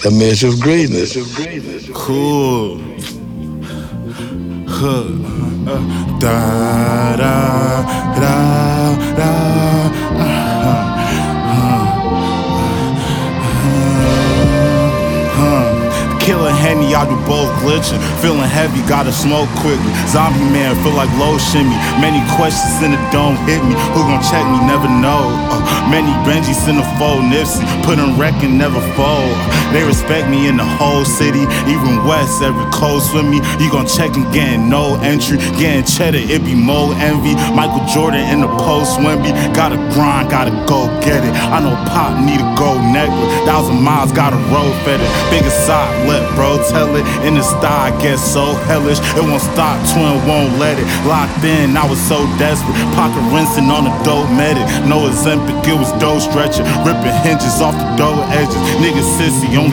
A measure of greatness. Cool. Huh. Da da da da. Killing Henny, I do both glitching. Feeling heavy, gotta smoke quickly. Zombie man, feel like low shimmy. Many questions in the dome hit me. Who gon' check me? Never know. Many Benjis in the fold, Nipsey. Put in wrecking, never fold. They respect me in the whole city. Even West, every coast with me. You gon' check and getting no entry. Getting cheddar, it be more envy. Michael Jordan in the post Wemby. Gotta grind, gotta go get it. I know Pop need a gold necklace. 1,000 miles, got a road fetid. Biggest side, bro, tell it. In the style, I get so hellish. It won't stop, twin won't let it. Locked in, I was so desperate. Pocket rinsing on the dope medic. No Ozempic, it was dough stretcher. Ripping hinges off the dough edges. Niggas sissy, only